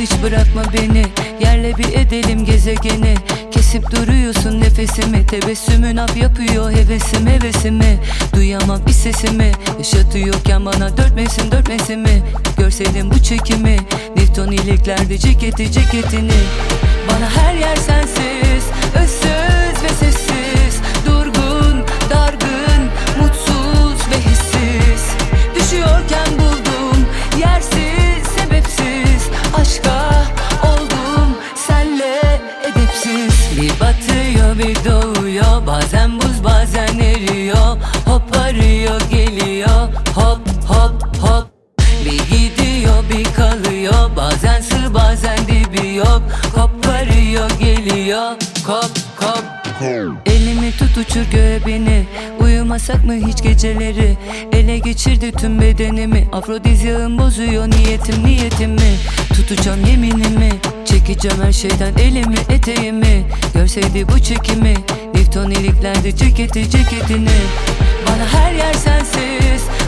hiç bırakma beni, yerle bir edelim gezegeni. Kesip duruyorsun nefesimi, tebessümün af yapıyor hevesimi. Duyamam bir sesimi, yaşatıyorken bana dört mevsimi. Görseydin bu çekimi, Newton iliklerdi ceketini. Bana her yer sensiz, ıssız ve sessiz. Durgun, dargın, mutsuz ve hissiz. Düşüyorken buldum, yersiz, sebepsiz. Aşka oldum, senle edepsiz. Bir batıyor bir doğuyor, bazen buz bazen eriyor. Hop arıyor geliyor, hop hop hop. Bir gidiyor bir kalıyor, bazen sığ bazen dibi yok. Koparıyor geliyor, kop kop. Elimi tut uçur göğe beni, uyumasak mı hiç geceleri? Ele geçirdi tüm bedenimi, afrodizyağım bozuyor niyetimi. Tutacağım yeminimi, çekeceğim her şeyden elimi eteğimi. Görseydi bu çekimi, Newton iliklerdi ceketini. Bana her yer sensiz,